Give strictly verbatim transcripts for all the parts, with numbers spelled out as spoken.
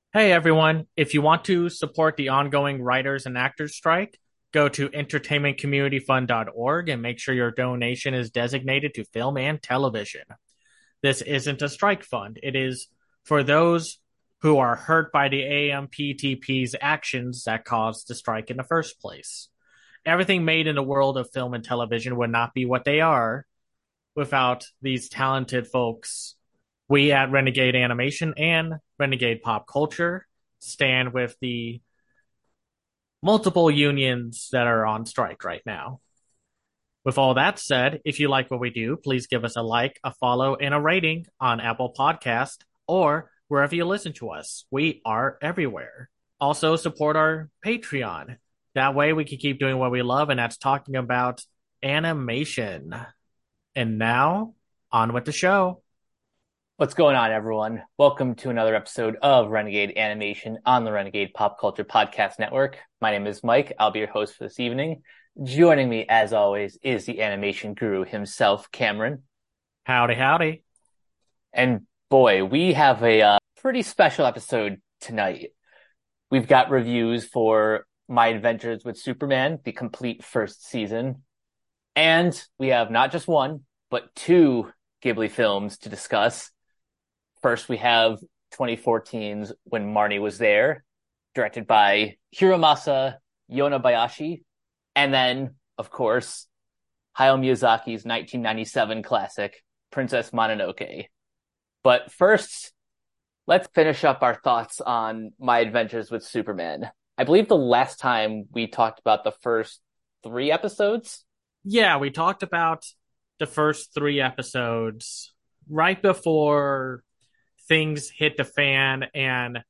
Hey everyone, if you want to support the ongoing writers and actors strike, go to entertainment community fund dot org and make sure your donation is designated to film and television. This isn't a strike fund. It is for those who are hurt by the A M P T P's actions that caused the strike in the first place. Everything made in the world of film and television would not be what they are without these talented folks. We at Renegade Animation and Renegade Pop Culture stand with the multiple unions that are on strike right now. With all that said, if you like what we do, please give us a like, a follow, and a rating on Apple Podcast or wherever you listen to us. We are everywhere. Also, support our Patreon. That way, we can keep doing what we love, and that's talking about animation. And now, on with the show. What's going on, everyone? Welcome to another episode of Renegade Animation on the Renegade Pop Culture Podcast Network. My name is Mike. I'll be your host for this evening. Joining me, as always, is the animation guru himself, Cameron. Howdy, howdy. And boy, we have a uh, pretty special episode tonight. We've got reviews for My Adventures with Superman, the complete first season. And we have not just one, but two Ghibli films to discuss. First, we have twenty fourteen's When Marnie Was There, directed by Hiromasa Yonebayashi. And then, of course, Hayao Miyazaki's nineteen ninety-seven classic, Princess Mononoke. But first, let's finish up our thoughts on My Adventures with Superman. I believe the last time we talked about the first three episodes. Yeah, we talked about the first three episodes right before things hit the fan, and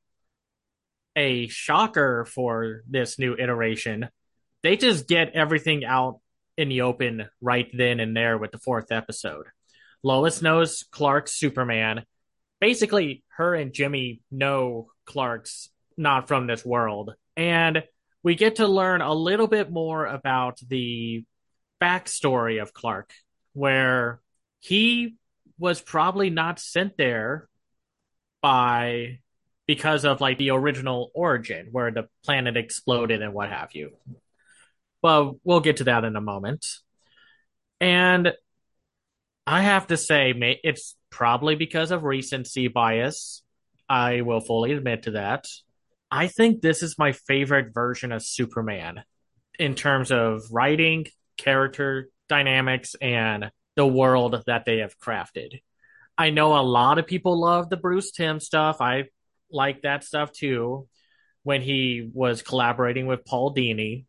a shocker for this new iteration, they just get everything out in the open right then and there with the fourth episode. Lois knows Clark's Superman. Basically, her and Jimmy know Clark's not from this world. And we get to learn a little bit more about the backstory of Clark, where he was probably not sent there by because of like the original origin where the planet exploded and what have you. But we'll get to that in a moment. And I have to say, it's probably because of recency bias. I will fully admit to that. I think this is my favorite version of Superman in terms of writing, character dynamics, and the world that they have crafted. I know a lot of people love the Bruce Timm stuff. I like that stuff too when he was collaborating with Paul Dini.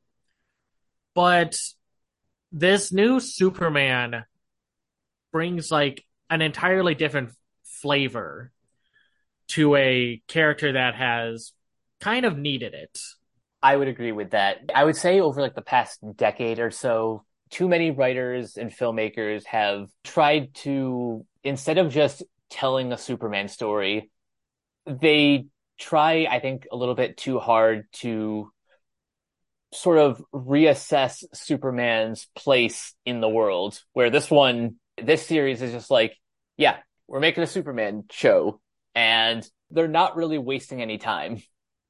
But this new Superman brings like an entirely different flavor to a character that has kind of needed it. I would agree with that. I would say over like the past decade or so, too many writers and filmmakers have tried to, instead of just telling a Superman story, they try, I think, a little bit too hard to sort of reassess Superman's place in the world. Where this one, this series is just like, yeah, we're making a Superman show, and they're not really wasting any time.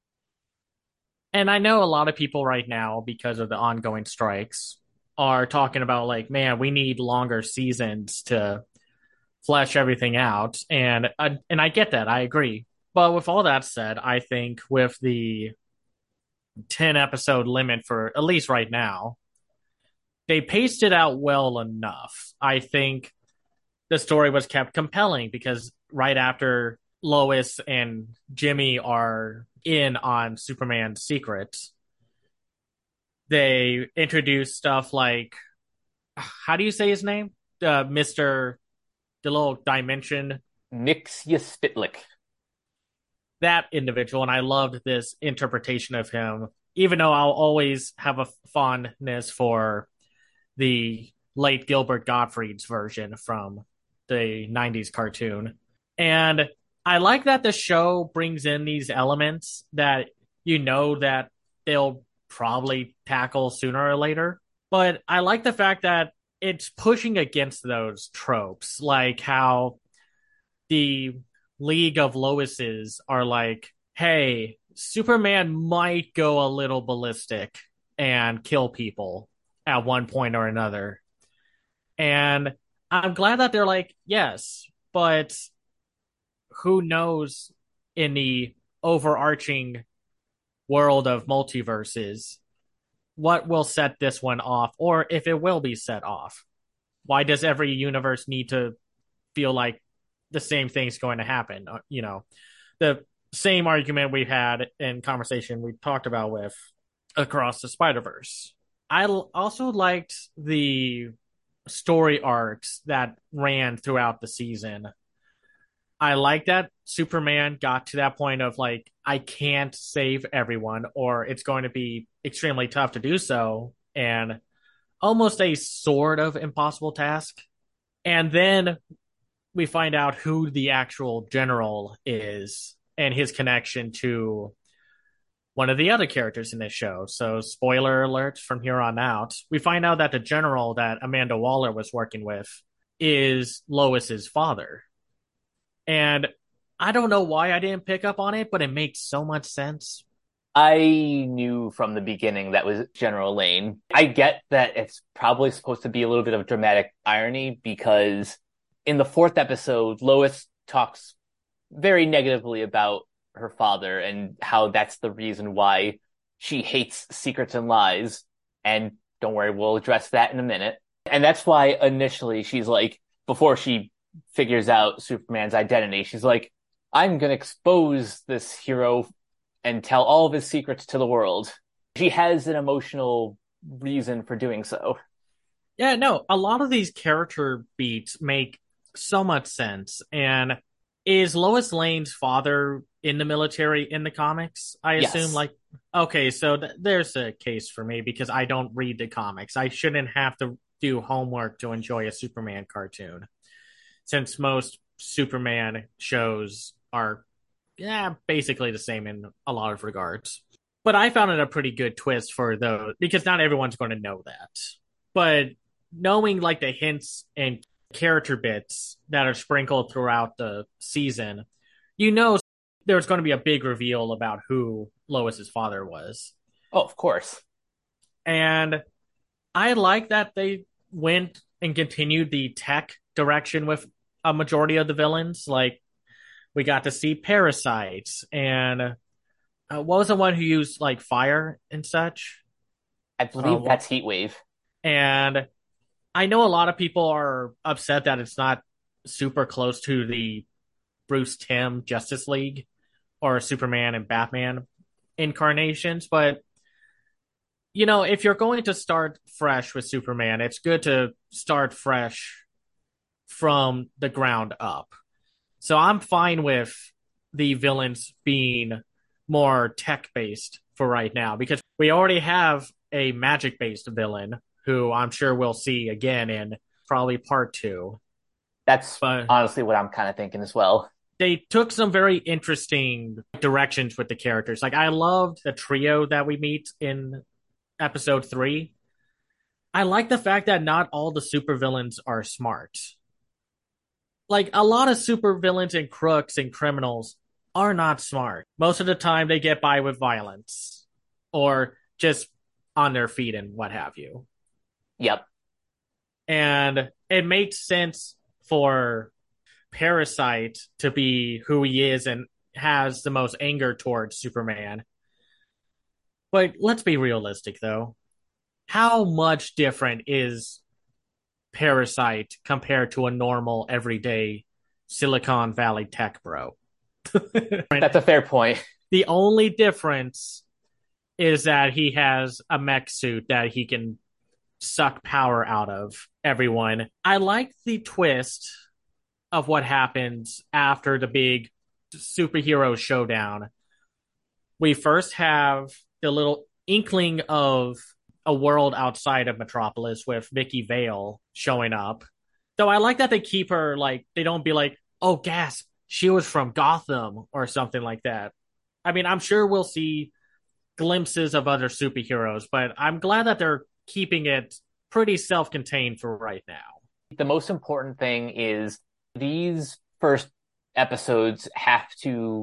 And I know a lot of people right now, because of the ongoing strikes, are talking about like, man, we need longer seasons to flesh everything out. And uh, and I get that. I agree. But with all that said, I think with the ten episode limit for at least right now, they paced it out well enough. I think the story was kept compelling because right after Lois and Jimmy are in on Superman's secrets, they introduce stuff like, how do you say his name? Uh, Mister The little dimension. Mxyzptlk. That individual. And I loved this interpretation of him, even though I'll always have a fondness for the late Gilbert Gottfried's version from the nineties cartoon. And I like that the show brings in these elements that you know that they'll probably tackle sooner or later. But I like the fact that it's pushing against those tropes, like how the League of Loises are like hey, Superman might go a little ballistic and kill people at one point or another. And I'm glad that they're like, yes, but who knows in the overarching world of multiverses what will set this one off or if it will be set off. Why does every universe need to feel like the same thing's going to happen? Uh, You know, the same argument we had in conversation we talked about with Across the Spider Verse. I also liked the story arcs that ran throughout the season. I like that Superman got to that point of like, I can't save everyone, or it's going to be extremely tough to do so, and almost a sort of impossible task. And then we find out who the actual general is and his connection to one of the other characters in this show. So, spoiler alert from here on out, we find out that the general that Amanda Waller was working with is Lois's father. And I don't know why I didn't pick up on it, but it makes so much sense. I knew from the beginning that was General Lane. I get that it's probably supposed to be a little bit of dramatic irony because in the fourth episode, Lois talks very negatively about her father and how that's the reason why she hates secrets and lies. And don't worry, we'll address that in a minute. And that's why initially she's like, before she figures out Superman's identity, she's like, I'm going to expose this hero and tell all of his secrets to the world. She has an emotional reason for doing so. Yeah, no, a lot of these character beats make so much sense. And is Lois Lane's father in the military in the comics? I assume, Yes. like, okay, so th- there's a case for me because I don't read the comics. I shouldn't have to do homework to enjoy a Superman cartoon, since most Superman shows are, yeah, basically the same in a lot of regards. But I found it a pretty good twist for those because not everyone's going to know that. But knowing like the hints and character bits that are sprinkled throughout the season, you know there's going to be a big reveal about who Lois's father was. Oh, of course. And I like that they went and continued the tech direction with a majority of the villains. Like we got to see parasites and uh, what was the one who used like fire and such? I Uh, believe well, that's Heatwave. and I know a lot of people are upset that it's not super close to the Bruce Timm Justice League or Superman and Batman incarnations, but you know, if you're going to start fresh with Superman, it's good to start fresh from the ground up. So I'm fine with the villains being more tech based for right now because we already have a magic based villain who I'm sure we'll see again in probably part two. That's But honestly what I'm kind of thinking as well. they took some very interesting directions with the characters. Like I loved the trio that we meet in episode three. I like the fact that not all the supervillains are smart. Like a lot of supervillains and crooks and criminals are not smart. Most of the time they get by with violence or just on their feet and what have you. Yep. And it makes sense for Parasite to be who he is and has the most anger towards Superman. But let's be realistic though. How much different is Parasite compared to a normal everyday Silicon Valley tech bro? That's a fair point. The only difference is that he has a mech suit that he can suck power out of everyone. I like the twist of what happens after the big superhero showdown. We first have the little inkling of a world outside of Metropolis with Vicky Vale showing up. Though I like that they keep her like they don't be like, oh gasp, she was from Gotham or something like that. I mean, I'm sure we'll see glimpses of other superheroes, but I'm glad that they're keeping it pretty self-contained for right now. The most important thing is these first episodes have to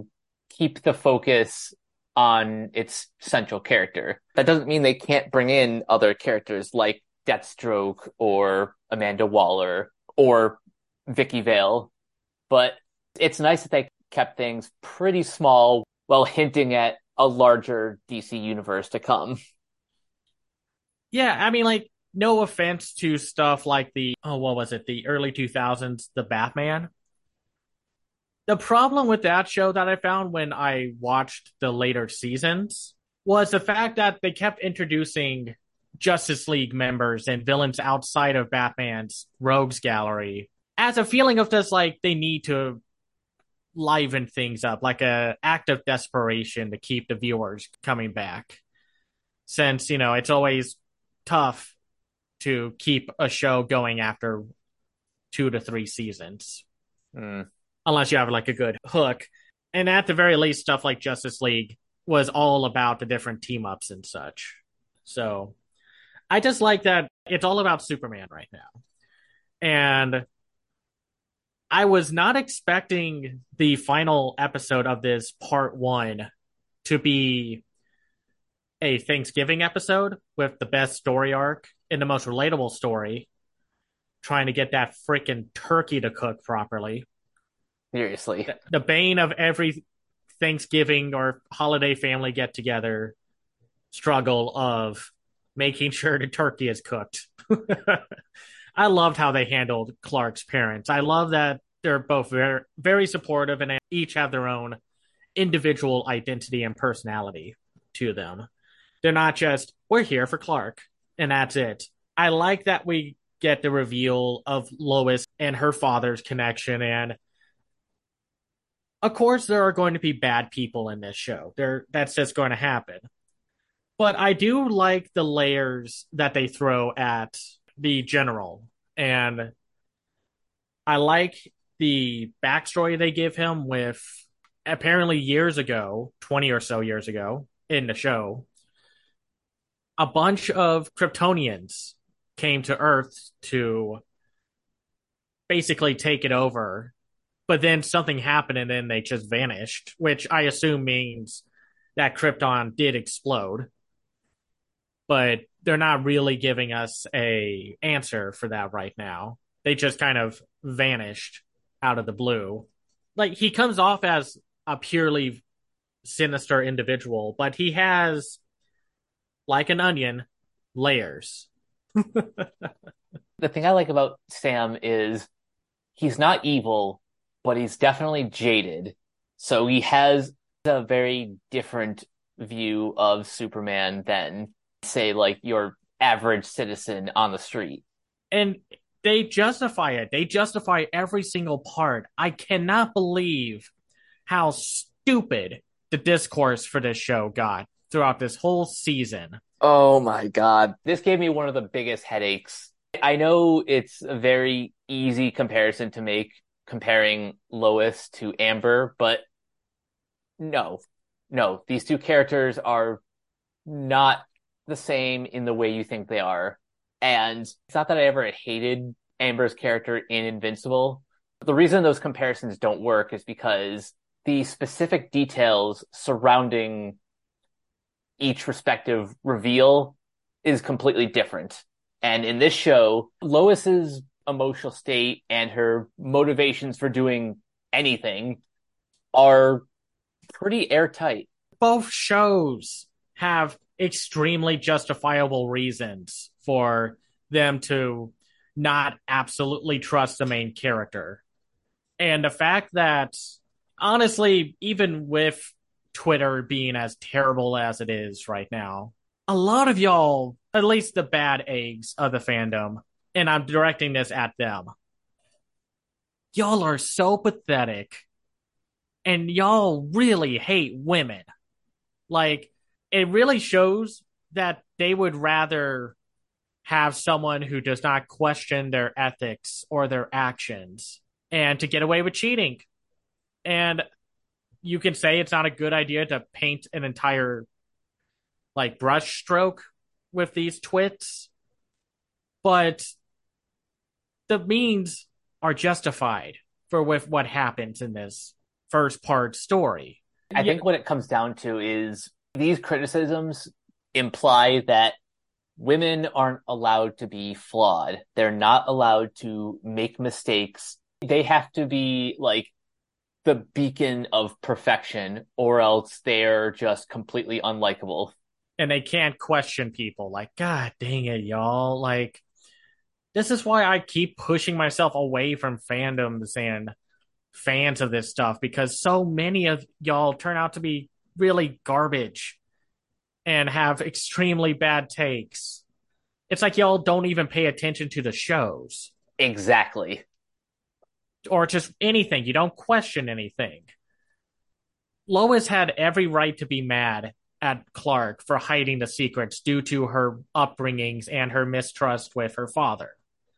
keep the focus on its central character. That doesn't mean they can't bring in other characters like Deathstroke or Amanda Waller or Vicky Vale, but it's nice that they kept things pretty small while hinting at a larger D C universe to come. Yeah, I mean, like, no offense to stuff like the, oh, what was it, the early two thousands, the Batman. The problem with that show that I found when I watched the later seasons was the fact that they kept introducing Justice League members and villains outside of Batman's rogues gallery as a feeling of just like they need to liven things up, like a act of desperation to keep the viewers coming back. Since, you know, it's always tough to keep a show going after two to three seasons. Mm. Unless you have like a good hook. And at the very least, stuff like Justice League was all about the different team ups and such. So I just like that it's all about Superman right now. And I was not expecting the final episode of this part one to be a Thanksgiving episode with the best story arc and the most relatable story, trying to get that freaking turkey to cook properly. Seriously. The, the bane of every Thanksgiving or holiday family get together struggle of making sure the turkey is cooked. I loved how they handled Clark's parents. I love that they're both very, very supportive and each have their own individual identity and personality to them. They're not just, we're here for Clark, and that's it. I like that we get the reveal of Lois and her father's connection. And of course, there are going to be bad people in this show. There, that's just going to happen. But I do like the layers that they throw at the general. And I like the backstory they give him with apparently years ago, twenty or so years ago in the show, a bunch of Kryptonians came to Earth to basically take it over. But then something happened and then they just vanished, which I assume means that Krypton did explode. But they're not really giving us a answer for that right now. They just kind of vanished out of the blue. Like, he comes off as a purely sinister individual, but he has, like an onion, layers. The thing I like about Sam is he's not evil, but he's definitely jaded. So he has a very different view of Superman than, say, like your average citizen on the street. And they justify it. They justify every single part. I cannot believe how stupid the discourse for this show got throughout this whole season. Oh my God. This gave me one of the biggest headaches. I know it's a very easy comparison to make comparing Lois to Amber, but no, no, these two characters are not the same in the way you think they are. And it's not that I ever hated Amber's character in Invincible. The reason those comparisons don't work is because the specific details surrounding each respective reveal is completely different. And in this show, Lois's emotional state and her motivations for doing anything are pretty airtight. Both shows have extremely justifiable reasons for them to not absolutely trust the main character. And the fact that, honestly, even with Twitter being as terrible as it is right now, a lot of y'all, at least the bad eggs of the fandom, and I'm directing this at them, y'all are so pathetic and y'all really hate women. Like, it really shows that they would rather have someone who does not question their ethics or their actions and to get away with cheating. And you can say it's not a good idea to paint an entire like brush stroke with these twits, but the means are justified for with what happens in this first part story. I Yeah, think what it comes down to is these criticisms imply that women aren't allowed to be flawed. They're not allowed to make mistakes. They have to be like the beacon of perfection, or else they're just completely unlikable. and they can't question people. Like, God dang it, y'all. Like, this is why I keep pushing myself away from fandoms and fans of this stuff because so many of y'all turn out to be really garbage and have extremely bad takes. It's like y'all don't even pay attention to the shows Exactly. or just anything. You don't question anything. Lois had every right to be mad at Clark for hiding the secrets due to her upbringings and her mistrust with her father.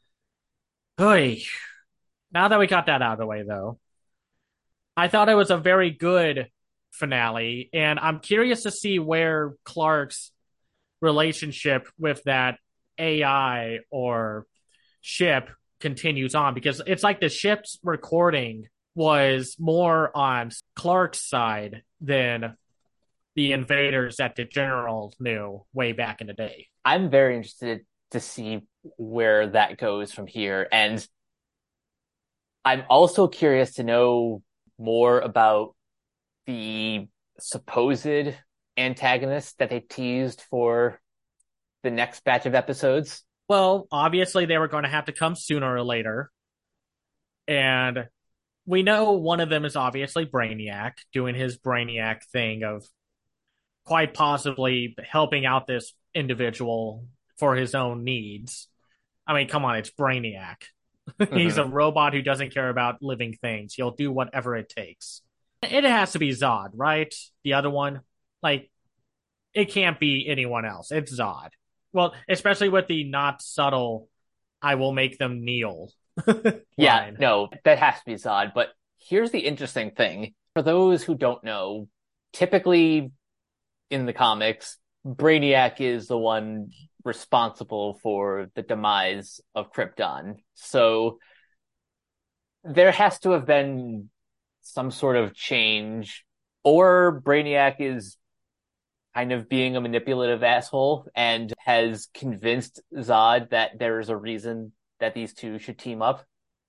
Hey, now that we got that out of the way, though, I thought it was a very good finale, and I'm curious to see where Clark's relationship with that A I or ship continues on because it's like the ship's recording was more on Clark's side than the invaders that the general knew way back in the day. I'm very interested to see where that goes from here. And I'm also curious to know more about the supposed antagonist that they teased for the next batch of episodes. Well, obviously they were going to have to come sooner or later. And we know one of them is obviously Brainiac doing his Brainiac thing of quite possibly helping out this individual for his own needs. I mean, come on, it's Brainiac. He's Mm-hmm. a robot who doesn't care about living things. He'll do whatever it takes. It has to be Zod, right? The other one. Like, it can't be anyone else. It's Zod. Well, especially with the not subtle, I will make them kneel Yeah, line. no, that has to be Zod. But here's the interesting thing. For those who don't know, typically in the comics, Brainiac is the one responsible for the demise of Krypton. So there has to have been some sort of change, or Brainiac is kind of being a manipulative asshole and has convinced Zod that there is a reason that these two should team up.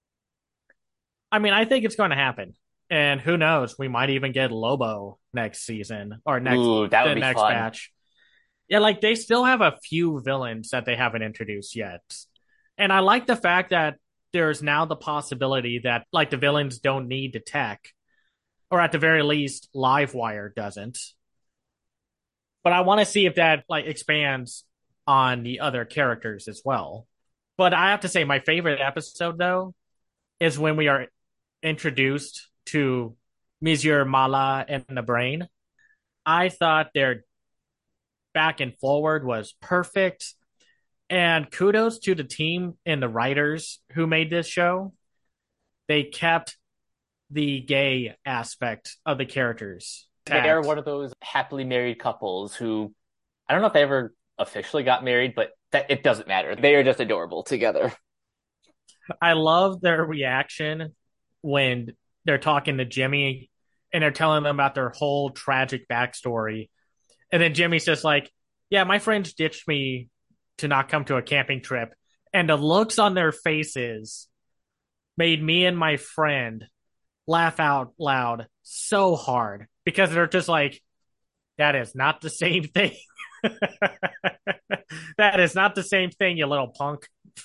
I mean, I think it's going to happen. And who knows? We might even get Lobo next season or next Ooh, that would the be next fun. batch. Yeah, like they still have a few villains that they haven't introduced yet. And I like the fact that there's now the possibility that like the villains don't need the tech, or at the very least, Livewire doesn't. But I want to see if that like expands on the other characters as well. But I have to say, my favorite episode though is when we are introduced to Monsieur Mala and the Brain. I thought their back and forward was perfect. And kudos to the team and the writers who made this show. They kept the gay aspect of the characters They are intact. one of those happily married couples who I don't know if they ever officially got married, but that it doesn't matter. They are just adorable together. I love their reaction when they're talking to Jimmy and they're telling them about their whole tragic backstory. And then Jimmy's just like, yeah, my friends ditched me to not come to a camping trip. And the looks on their faces made me and my friend laugh out loud so hard because they're just like, that is not the same thing. That is not the same thing, you little punk.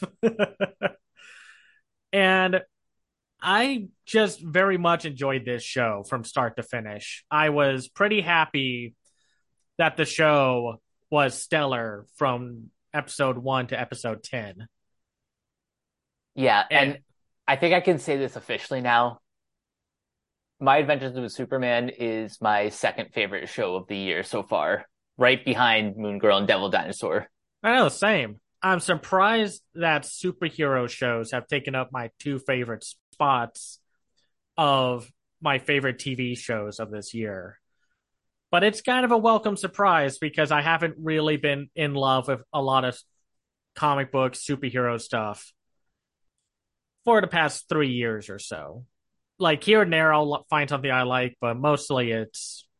And I just very much enjoyed this show from start to finish. I was pretty happy that the show was stellar from episode one to episode ten. Yeah, And and I think I can say this officially now. My Adventures with Superman is my second favorite show of the year so far, right behind Moon Girl and Devil Dinosaur. I know, same. I'm surprised that superhero shows have taken up my two favorite spots of my favorite T V shows of this year. But it's kind of a welcome surprise because I haven't really been in love with a lot of comic book superhero stuff for the past three years or so. Like here and there, I'll find something I like, but mostly it's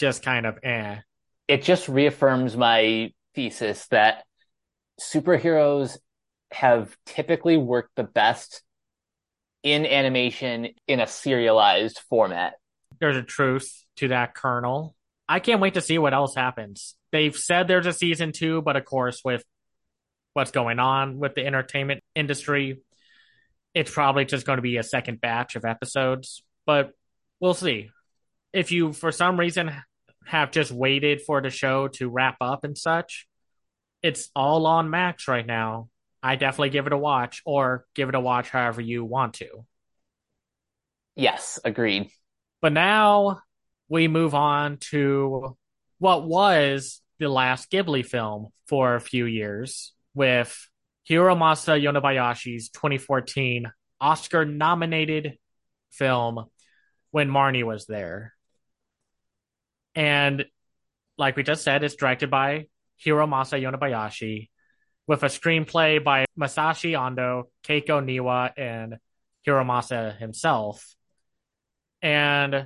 just kind of eh. It just reaffirms my thesis that superheroes have typically worked the best in animation in a serialized format. There's a truth to that kernel. I can't wait to see what else happens. They've said there's a season two, but of course, with what's going on with the entertainment industry, it's probably just going to be a second batch of episodes. But we'll see. If you, for some reason, have just waited for the show to wrap up and such, it's all on Max right now. I definitely give it a watch, or give it a watch however you want to. Yes, agreed. But now we move on to what was the last Ghibli film for a few years with Hiromasa Yonebayashi's twenty fourteen Oscar nominated film When Marnie Was There. And like we just said, it's directed by Hiromasa Yonebayashi with a screenplay by Masashi Ando, Keiko Niwa, and Hiromasa himself. And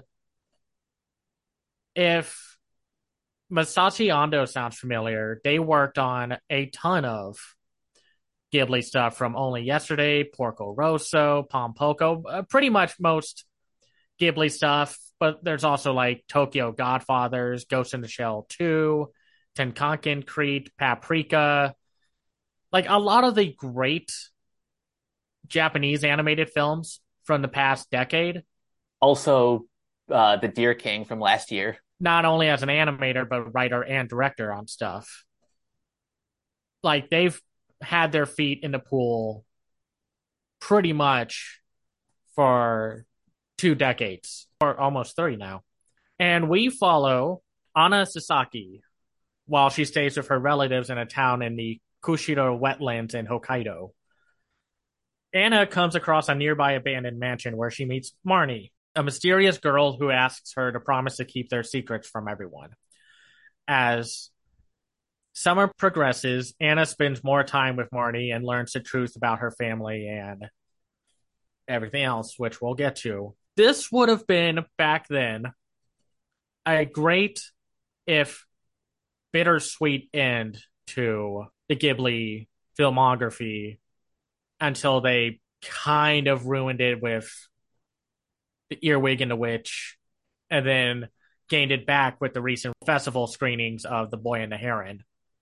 if Masashi Ando sounds familiar, they worked on a ton of Ghibli stuff from Only Yesterday, Porco Rosso, Pompoko, uh, pretty much most Ghibli stuff. But there's also like Tokyo Godfathers, Ghost in the Shell two, Tenkanken Crete, Paprika. Like a lot of the great Japanese animated films from the past decade. Also, uh, The Deer King from last year. Not only as an animator, but writer and director on stuff. Like they've had their feet in the pool pretty much for two decades, or almost three now. And we follow Anna Sasaki while she stays with her relatives in a town in the Kushiro wetlands in Hokkaido. Anna comes across a nearby abandoned mansion where she meets Marnie, a mysterious girl who asks her to promise to keep their secrets from everyone. As summer progresses, Anna spends more time with Marnie and learns the truth about her family and everything else, which we'll get to. This would have been, back then, a great, if bittersweet end to the Ghibli filmography until they kind of ruined it with The Earwig and the Witch, and then gained it back with the recent festival screenings of The Boy and the Heron.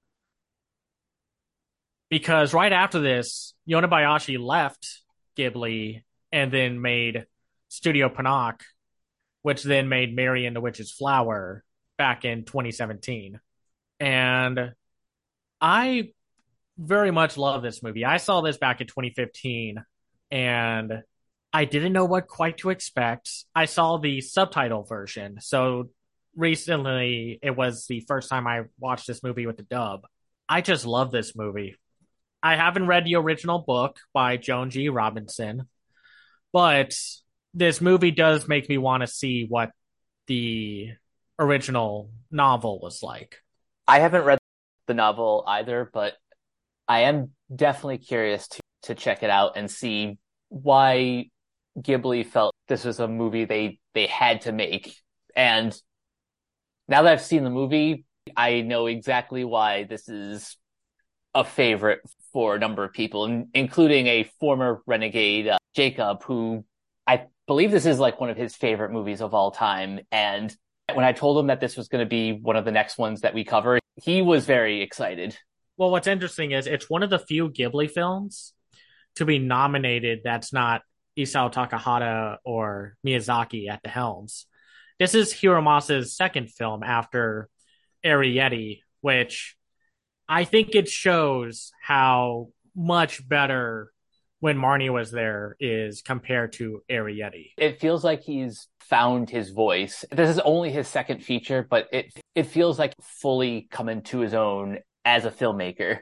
Because right after this, Yonebayashi left Ghibli and then made Studio Ponoc, which then made Mary and the Witch's Flower back in twenty seventeen. And I very much love this movie. I saw this back in twenty fifteen, and I didn't know what quite to expect. I saw the subtitle version, so recently it was the first time I watched this movie with the dub. I just love this movie. I haven't read the original book by Joan G. Robinson, but this movie does make me want to see what the original novel was like. I haven't read the novel either, but I am definitely curious to, to check it out and see why Ghibli felt this was a movie they, they had to make. And now that I've seen the movie, I know exactly why this is a favorite for a number of people, including a former renegade, uh, Jacob, who I believe this is like one of his favorite movies of all time. And when I told him that this was going to be one of the next ones that we cover, he was very excited. Well, what's interesting is it's one of the few Ghibli films to be nominated that's not Isao Takahata or Miyazaki at the helms. This is Hiromasa's second film after Arrietty, which I think it shows how much better When Marnie Was There is compared to Arrietty. It feels like he's found his voice. This is only his second feature, but it it feels like fully coming to his own as a filmmaker.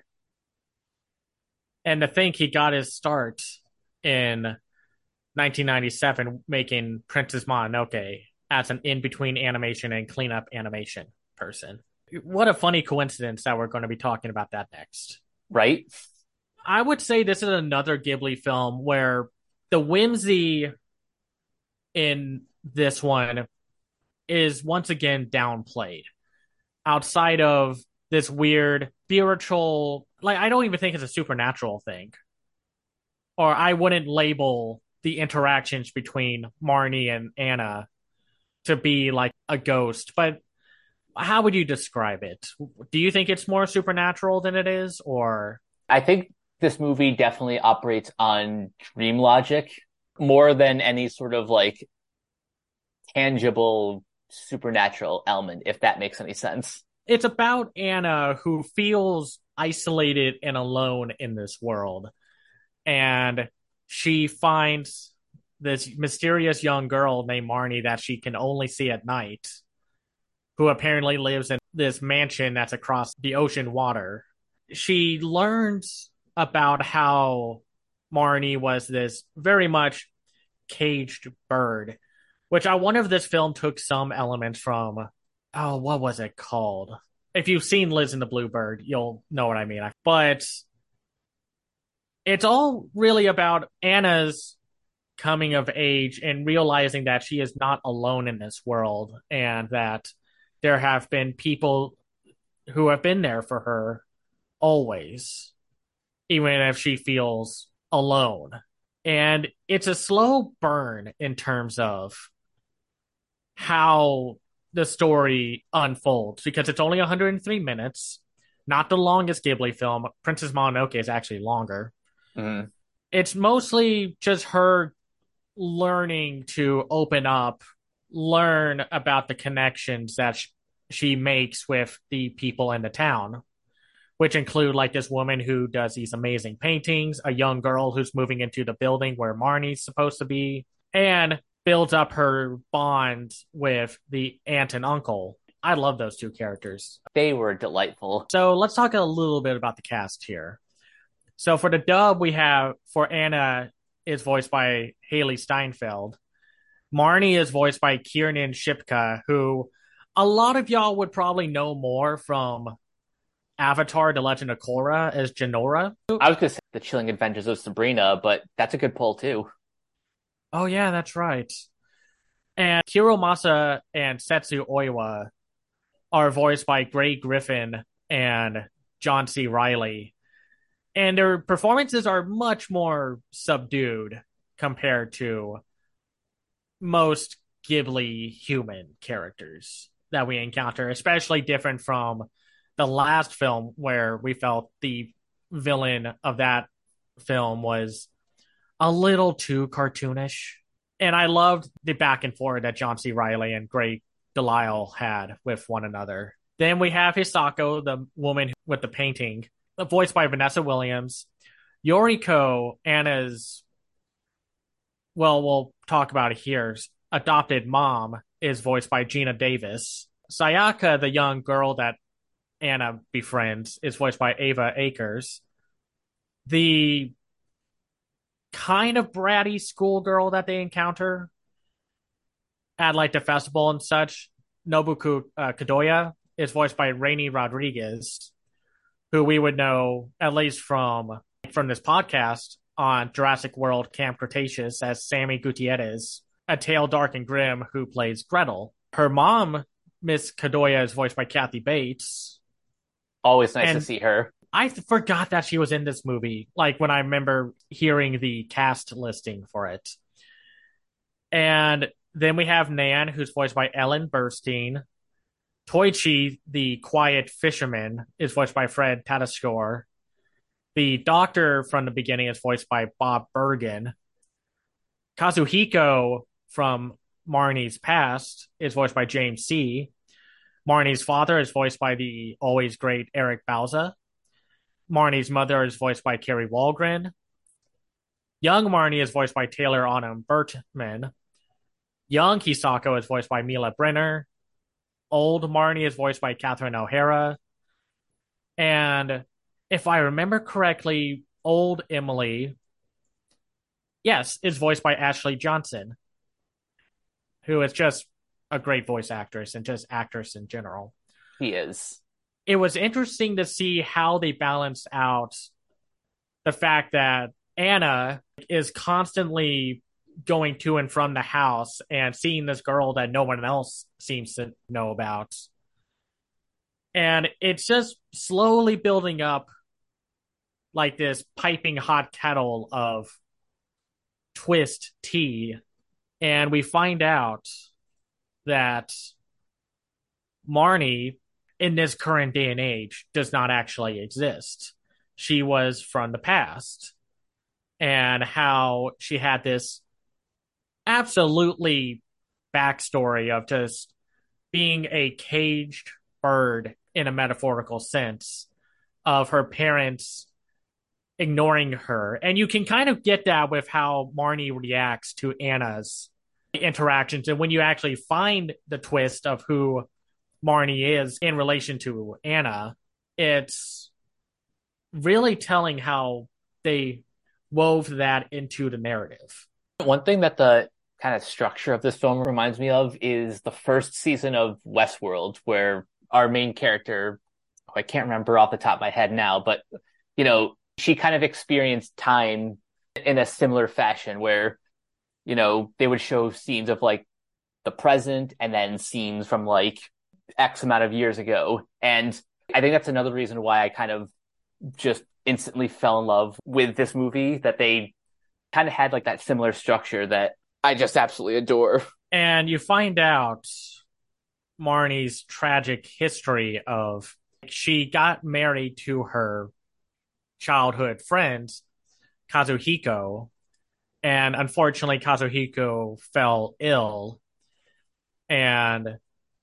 And to think he got his start in nineteen ninety-seven making Princess Mononoke as an in-between animation and cleanup animation person. What a funny coincidence that we're going to be talking about that next. Right? I would say this is another Ghibli film where the whimsy in this one is once again downplayed outside of this weird spiritual, like, I don't even think it's a supernatural thing. Or I wouldn't label the interactions between Marnie and Anna to be like a ghost, but how would you describe it? Do you think it's more supernatural than it is, or I think this movie definitely operates on dream logic more than any sort of like tangible supernatural element, if that makes any sense. it's about Anna who feels isolated and alone in this world, and she finds this mysterious young girl named Marnie that she can only see at night, who apparently lives in this mansion that's across the ocean water. She learns about how Marnie was this very much caged bird, which I wonder if this film took some elements from, oh, what was it called? If you've seen Liz and the Bluebird, you'll know what I mean. But it's all really about Anna's coming of age and realizing that she is not alone in this world, and that there have been people who have been there for her always, even if she feels alone. And it's a slow burn in terms of how the story unfolds, because it's only one hundred three minutes, not the longest Ghibli film. Princess Mononoke is actually longer. Mm-hmm. It's mostly just her learning to open up, learn about the connections that sh- she makes with the people in the town, which include like this woman who does these amazing paintings, a young girl who's moving into the building where Marnie's supposed to be, and builds up her bond with the aunt and uncle. I love those two characters. They were delightful. So let's talk a little bit about the cast here. So for the dub, we have, for Anna, is voiced by Haley Steinfeld. Marnie is voiced by Kiernan Shipka, who a lot of y'all would probably know more from Avatar: The Legend of Korra as Jinora. I was going to say The Chilling Adventures of Sabrina, but that's a good pull too. Oh yeah, that's right. And Hiromasa and Setsu Oiwa are voiced by Greg Griffin and John C. Reilly. And their performances are much more subdued compared to most Ghibli human characters that we encounter, especially different from the last film, where we felt the villain of that film was a little too cartoonish. And I loved the back and forth that John C. Reilly and Greg Delisle had with one another. Then we have Hisako, the woman with the painting, voiced by Vanessa Williams. Yoriko, Anna's, well, we'll talk about it here, adopted mom, is voiced by Gina Davis. Sayaka, the young girl that Anna befriends, is voiced by Ava Akers. The kind of bratty schoolgirl that they encounter at like the festival and such, Nobuko uh, Kadoya, is voiced by Rainy Rodriguez, who we would know at least from from this podcast on Jurassic World Camp Cretaceous as Sammy Gutierrez, a tale dark and grim, who plays Gretel. Her mom, Miss Kadoya, is voiced by Kathy Bates. Always nice And to see her. I forgot that she was in this movie, like when I remember hearing the cast listing for it. And then we have Nan, who's voiced by Ellen Burstyn. Toichi, the quiet fisherman, is voiced by Fred Tatasciore. The doctor from the beginning is voiced by Bob Bergen. Kazuhiko from Marnie's past is voiced by James C. Marnie's father is voiced by the always great Eric Bauza. Marnie's mother is voiced by Carrie Walgren. Young Marnie is voiced by Taylor Autumn Bertman. Young Hisako is voiced by Mila Brenner. Old Marnie is voiced by Catherine O'Hara. And if I remember correctly, old Emily, yes, is voiced by Ashley Johnson, who is just a great voice actress and just actress in general. He is. It was interesting to see how they balanced out the fact that Anna is constantly going to and from the house and seeing this girl that no one else seems to know about. And it's just slowly building up like this piping hot kettle of twist tea. And we find out that Marnie, in this current day and age, does not actually exist. She was from the past, and how she had this absolutely backstory of just being a caged bird in a metaphorical sense, of her parents ignoring her. And you can kind of get that with how Marnie reacts to Anna's interactions. And when you actually find the twist of who Marnie is in relation to Anna, it's really telling how they wove that into the narrative. One thing that the kind of structure of this film reminds me of is the first season of Westworld, where our main character, oh, I can't remember off the top of my head now, but you know, she kind of experienced time in a similar fashion where, you know, they would show scenes of like the present and then scenes from like X amount of years ago. And I think that's another reason why I kind of just instantly fell in love with this movie, that they kind of had like that similar structure that I just absolutely adore. And you find out Marnie's tragic history of she got married to her childhood friend, Kazuhiko, and unfortunately Kazuhiko fell ill, and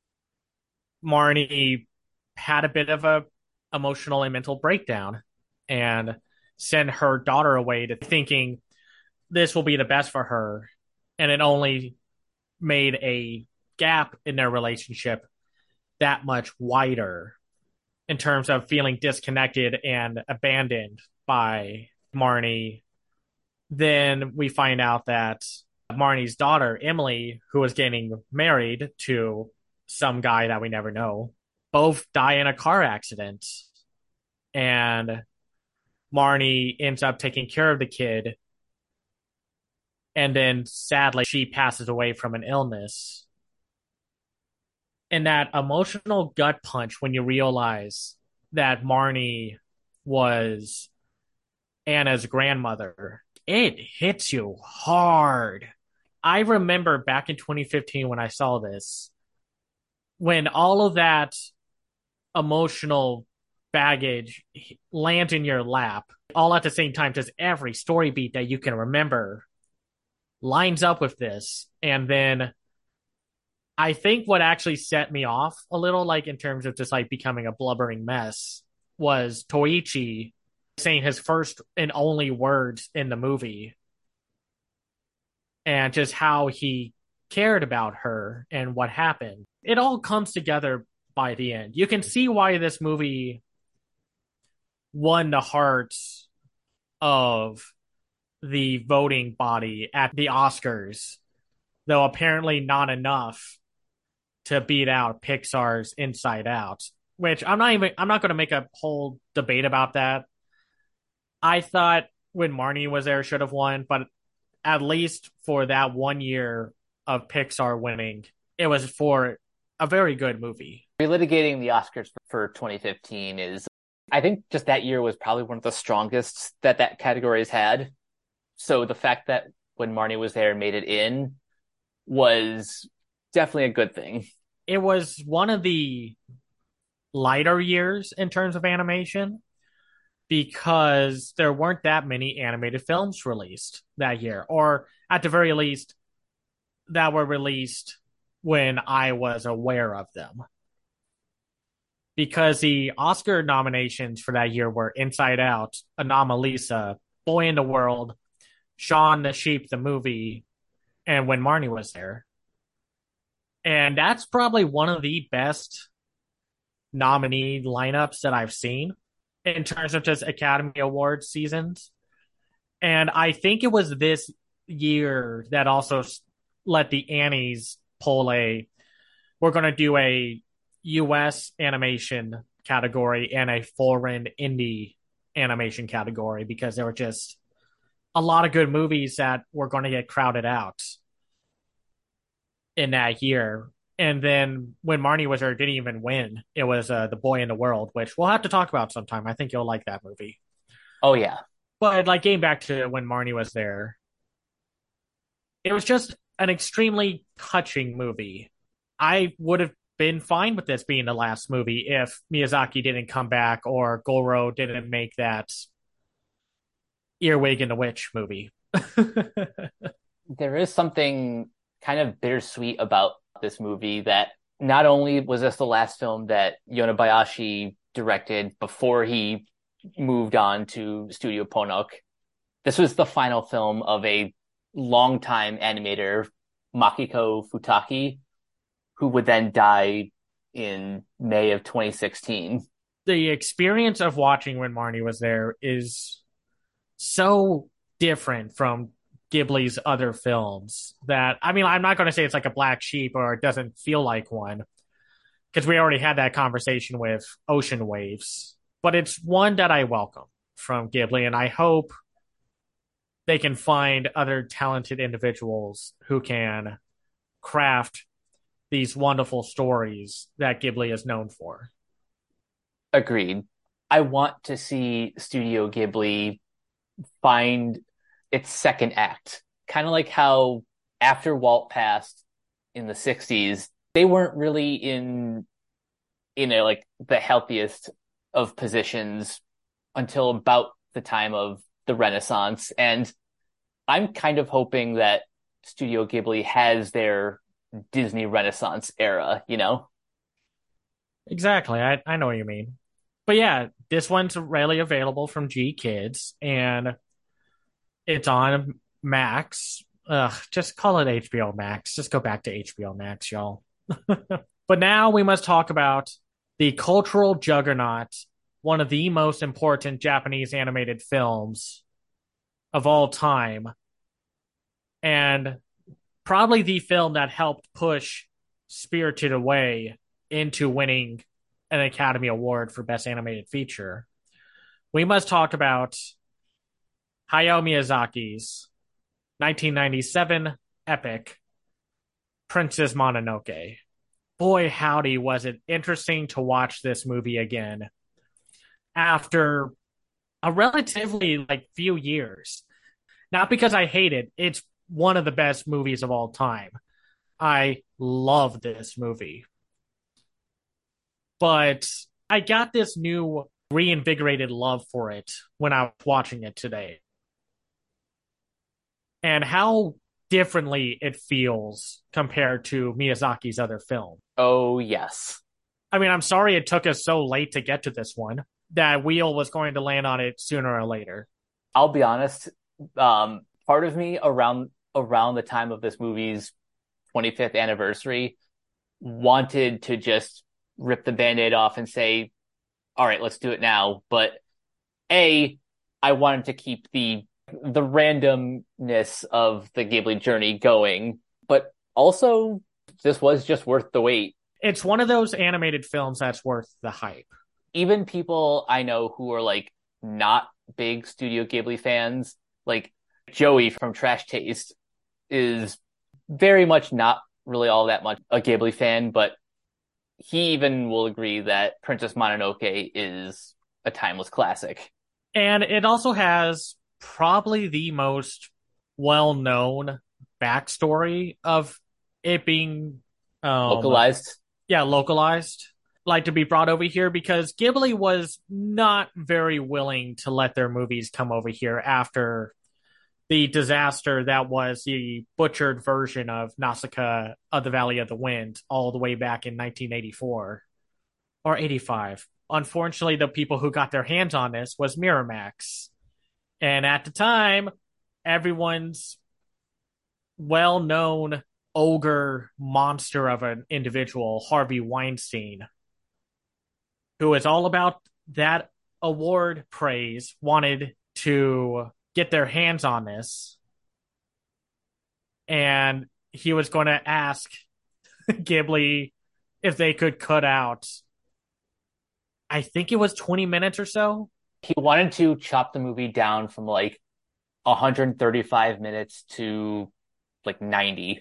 Marnie had a bit of a emotional and mental breakdown and sent her daughter away to thinking this will be the best for her, and it only made a gap in their relationship that much wider in terms of feeling disconnected and abandoned by Marnie. Then we find out that Marnie's daughter, Emily, who was getting married to some guy that we never know, both die in a car accident. And Marnie ends up taking care of the kid. And then sadly, she passes away from an illness. And that emotional gut punch when you realize that Marnie was Anna's grandmother, it hits you hard. I remember back in twenty fifteen when I saw this, when all of that emotional baggage lands in your lap, all at the same time, just every story beat that you can remember lines up with this. And then I think what actually set me off a little, like in terms of just like becoming a blubbering mess, was Toichi saying his first and only words in the movie, and just how he cared about her and what happened. It all comes together by the end. You can see why this movie won the hearts of the voting body at the Oscars, though apparently not enough to beat out Pixar's Inside Out, which I'm not even, I'm not going to make a whole debate about that. I thought when Marnie was there should have won, but at least for that one year of Pixar winning, it was for a very good movie. Relitigating the Oscars for twenty fifteen is, I think just that year was probably one of the strongest that that category has had. So the fact that when Marnie was there and made it in was definitely a good thing. It was one of the lighter years in terms of animation because there weren't that many animated films released that year, or at the very least, that were released when I was aware of them. Because the Oscar nominations for that year were Inside Out, Anomalisa, Boy in the World, Shaun the Sheep, the movie, and When Marnie Was There. And that's probably one of the best nominee lineups that I've seen in terms of just Academy Awards seasons. And I think it was this year that also let the Annies pull a, we're going to do a U S animation category and a foreign indie animation category, because there were just a lot of good movies that were going to get crowded out in that year. And then when Marnie was there, it didn't even win. It was uh, The Boy in the World, which we'll have to talk about sometime. I think you'll like that movie. Oh yeah, But like getting back to when Marnie was there, it was just an extremely touching movie. I would have been fine with this being the last movie if Miyazaki didn't come back or Goro didn't make that Earwig and the Witch movie. there is something kind of bittersweet about this movie that not only was this the last film that Yonebayashi directed before he moved on to Studio Ponok, this was the final film of a longtime animator, Makiko Futaki, who would then die in May of twenty sixteen. The experience of watching when Marnie was there is so different from Ghibli's other films that, I mean, I'm not going to say it's like a black sheep or it doesn't feel like one because we already had that conversation with Ocean Waves, but it's one that I welcome from Ghibli, and I hope they can find other talented individuals who can craft these wonderful stories that Ghibli is known for. Agreed. I want to see Studio Ghibli find its second act. Kind of like how after Walt passed in the sixties, they weren't really in in a like the healthiest of positions until about the time of the Renaissance. And I'm kind of hoping that Studio Ghibli has their Disney Renaissance era, you know? Exactly. I, I know what you mean. But yeah, this one's readily available from G Kids and it's on Max. Ugh, just call it H B O Max. Just go back to H B O Max, y'all. But now we must talk about the cultural juggernaut, one of the most important Japanese animated films of all time, and probably the film that helped push Spirited Away into winning an Academy Award for Best Animated Feature. We must talk about Hayao Miyazaki's nineteen ninety-seven epic, Princess Mononoke. Boy, howdy, was it interesting to watch this movie again after a relatively like few years. Not because I hate it, it's one of the best movies of all time. I love this movie. But I got this new reinvigorated love for it when I was watching it today. And how differently it feels compared to Miyazaki's other film. Oh, yes. I mean, I'm sorry it took us so late to get to this one. That wheel was going to land on it sooner or later. I'll be honest, um, part of me around around the time of this movie's twenty-fifth anniversary wanted to just rip the Band-Aid off and say, all right, let's do it now. But A, I wanted to keep the the randomness of the Ghibli journey going, but also this was just worth the wait. It's one of those animated films that's worth the hype. Even people I know who are like not big Studio Ghibli fans, like Joey from Trash Taste, is very much not really all that much a Ghibli fan, but he even will agree that Princess Mononoke is a timeless classic. And it also has probably the most well-known backstory of it being um, localized. Yeah, localized. Like to be brought over here because Ghibli was not very willing to let their movies come over here after the disaster that was the butchered version of Nausicaa of the Valley of the Wind all the way back in nineteen eighty-four or eighty-five. Unfortunately, the people who got their hands on this was Miramax. And at the time, everyone's well-known ogre monster of an individual, Harvey Weinstein, who is all about that award praise, wanted to get their hands on this. And he was going to ask Ghibli if they could cut out, I think it was twenty minutes or so. He wanted to chop the movie down from like one hundred thirty-five minutes to like ninety.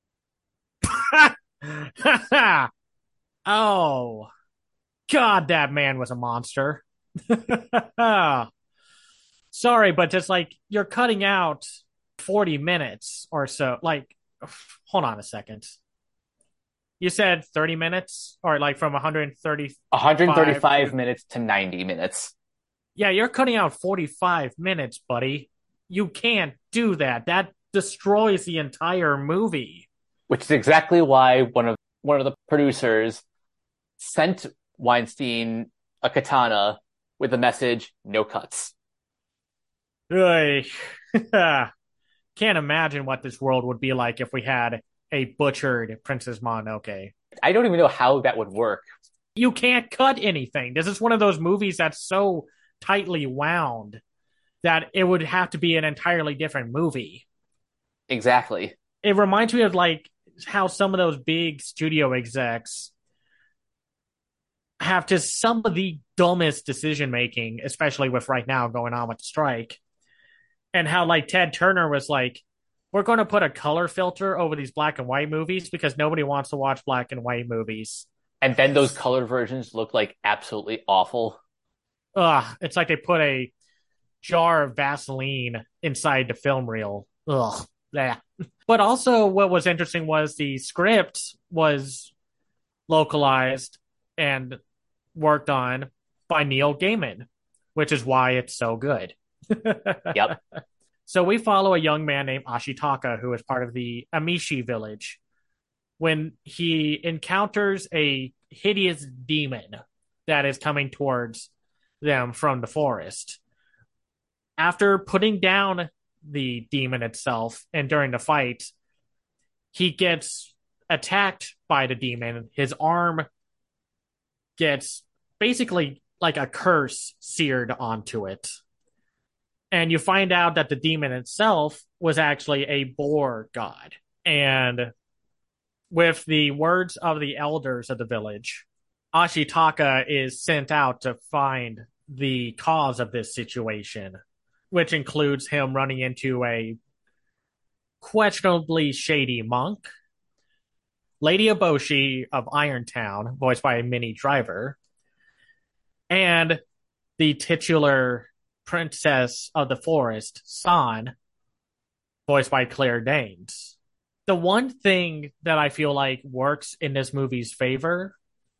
Oh, God, that man was a monster. Sorry, but just like you're cutting out forty minutes or so. Like, hold on a second. You said thirty minutes or like from one hundred thirty-five one hundred thirty-five to. minutes to ninety minutes, Yeah, you're cutting out forty-five minutes, buddy. You can't do that. That destroys the entire movie. which is exactly why one of one of the producers sent Weinstein a katana with the message "no cuts." Ugh. Can't imagine what this world would be like if we had a butchered Princess Mononoke. I don't even know how that would work. You can't cut anything. This is one of those movies that's so tightly wound that it would have to be an entirely different movie. Exactly. It reminds me of like how some of those big studio execs have just some of the dumbest decision making, especially with right now going on with the strike. And how like Ted Turner was like, we're going to put a color filter over these black and white movies because nobody wants to watch black and white movies. And then those color versions look like absolutely awful. Ugh, it's like they put a jar of Vaseline inside the film reel. Ugh, yeah. But also, what was interesting was the script was localized and worked on by Neil Gaiman, which is why it's so good. Yep. So we follow a young man named Ashitaka who is part of the Amishi village when he encounters a hideous demon that is coming towards them from the forest. After putting down the demon itself and during the fight, he gets attacked by the demon. His arm gets basically like a curse seared onto it. And you find out that the demon itself was actually a boar god. And with the words of the elders of the village, Ashitaka is sent out to find the cause of this situation, which includes him running into a questionably shady monk, Lady Eboshi of Irontown, voiced by Minnie Driver, and the titular princess of the forest, San, voiced by Claire Danes. The one thing that I feel like works in this movie's favor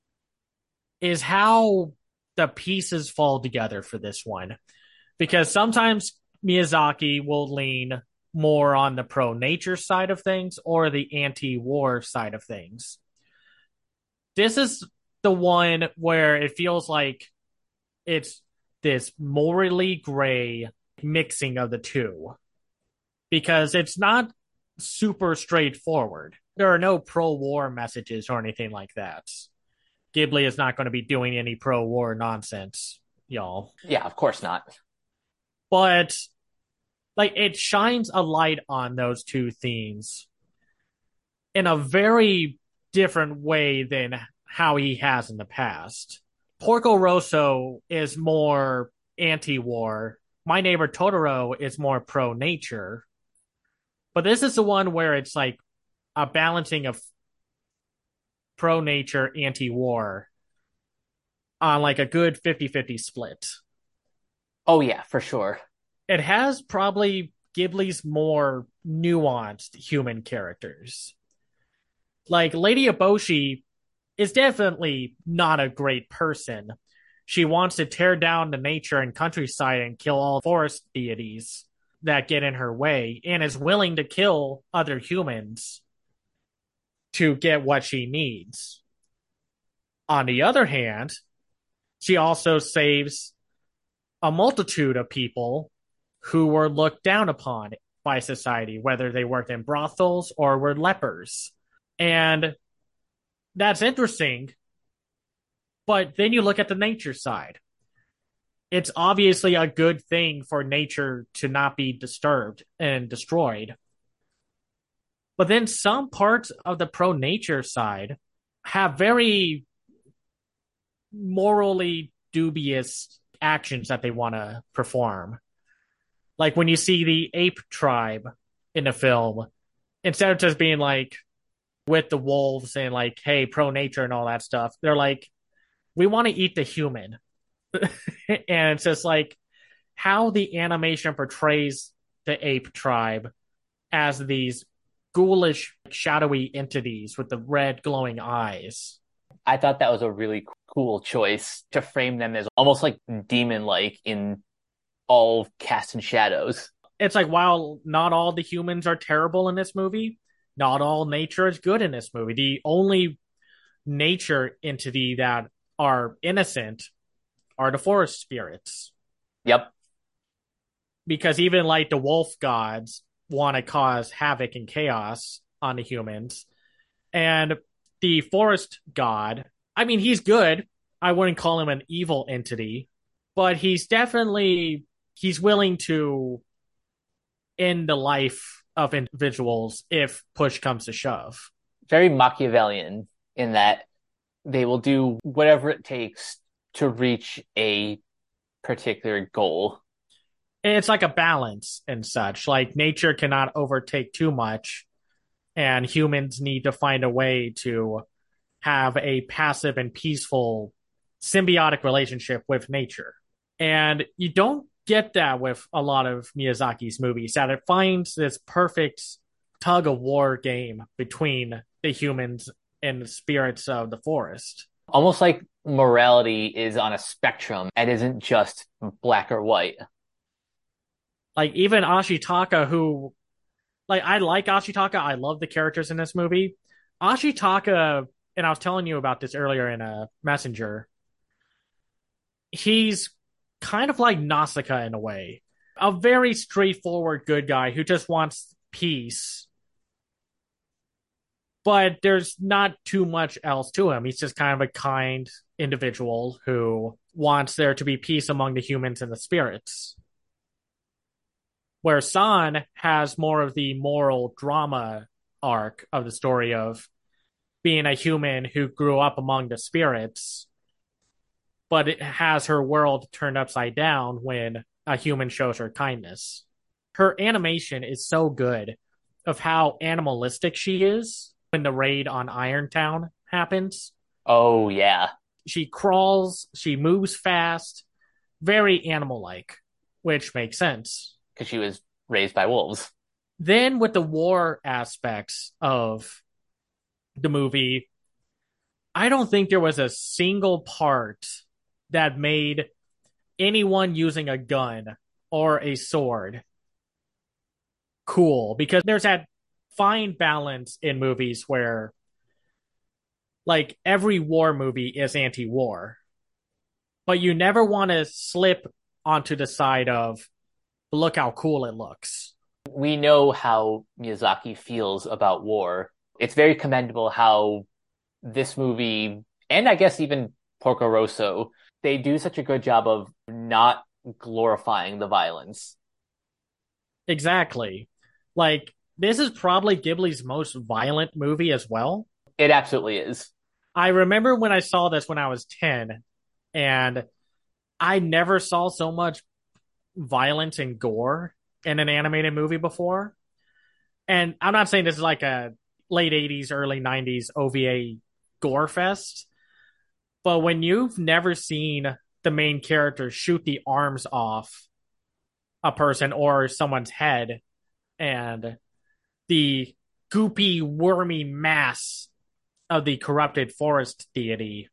is how the pieces fall together for this one. Because sometimes Miyazaki will lean more on the pro-nature side of things or the anti-war side of things. This is the one where it feels like it's this morally gray mixing of the two because it's not super straightforward. There are no pro-war messages or anything like that. Ghibli is not going to be doing any pro-war nonsense, y'all. Yeah, of course not. But like it shines a light on those two themes in a very different way than how he has in the past. Porco Rosso is more anti-war. My Neighbor Totoro is more pro-nature. But this is the one where it's like a balancing of pro-nature, anti-war on like a good fifty-fifty split. Oh yeah, for sure. It has probably Ghibli's more nuanced human characters. Like Lady Eboshi is definitely not a great person. She wants to tear down the nature and countryside and kill all forest deities that get in her way and is willing to kill other humans to get what she needs. On the other hand, she also saves a multitude of people who were looked down upon by society, whether they worked in brothels or were lepers. And that's interesting. But then you look at the nature side. It's obviously a good thing for nature to not be disturbed and destroyed. But then some parts of the pro-nature side have very morally dubious actions that they want to perform. Like when you see the ape tribe in the film, instead of just being like with the wolves and like, hey, pro nature and all that stuff, they're like, we want to eat the human. And it's just like how the animation portrays the ape tribe as these ghoulish, shadowy entities with the red glowing eyes. I thought that was a really cool choice to frame them as almost like demon-like in all cast and shadows. It's like while not all the humans are terrible in this movie, not all nature is good in this movie. The only nature entity that are innocent are the forest spirits. Yep. Because even like the wolf gods want to cause havoc and chaos on the humans. And the forest god, I mean, he's good. I wouldn't call him an evil entity, but he's definitely he's willing to end the life of individuals if push comes to shove. Very Machiavellian in that they will do whatever it takes to reach a particular goal. It's like a balance and such. Like nature cannot overtake too much, and humans need to find a way to have a passive and peaceful symbiotic relationship with nature. And you don't get that with a lot of Miyazaki's movies, that it finds this perfect tug of war game between the humans and the spirits of the forest. Almost like morality is on a spectrum and isn't just black or white. Like even Ashitaka, who, like, I like Ashitaka. I love the characters in this movie. Ashitaka, and I was telling you about this earlier in a messenger, he's kind of like Nausicaa in a way. A very straightforward good guy who just wants peace. But there's not too much else to him. He's just kind of a kind individual who wants there to be peace among the humans and the spirits. Where San has more of the moral drama arc of the story of being a human who grew up among the spirits, but it has her world turned upside down when a human shows her kindness. Her animation is so good of how animalistic she is when the raid on Irontown happens. Oh, yeah. She crawls, she moves fast, very animal-like, which makes sense. Because she was raised by wolves. Then with the war aspects of the movie, I don't think there was a single part that made anyone using a gun or a sword cool, because there's that fine balance in movies where like every war movie is anti-war, but you never want to slip onto the side of look how cool it looks. We know how Miyazaki feels about war. It's very commendable how this movie, and I guess even Porco Rosso, they do such a good job of not glorifying the violence. Exactly. Like, this is probably Ghibli's most violent movie as well. It absolutely is. I remember when I saw this when I was ten, and I never saw so much violence and gore in an animated movie before. And I'm not saying this is like a late eighties, early nineties O V A gore fest, but when you've never seen the main character shoot the arms off a person or someone's head, and the goopy, wormy mass of the corrupted forest deity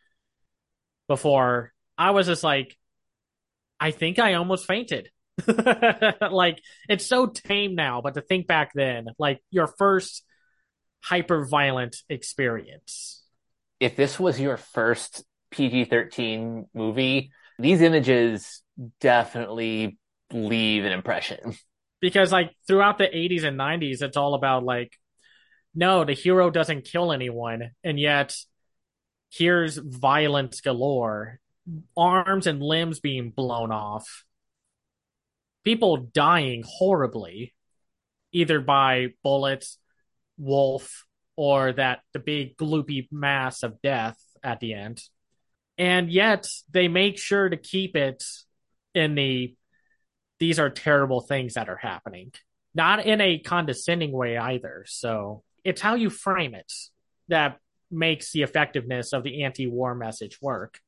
before, I was just like, I think I almost fainted. Like, it's so tame now, but to think back then, like your first hyper violent experience. If this was your first P G thirteen movie, these images definitely leave an impression. Because like throughout the eighties and nineties, it's all about like, no, the hero doesn't kill anyone, and yet here's violence galore, arms and limbs being blown off, people dying horribly, either by bullets, wolf, or that the big gloopy mass of death at the end. And yet they make sure to keep it in the these are terrible things that are happening. Not in a condescending way either. So it's how you frame it that makes the effectiveness of the anti-war message work.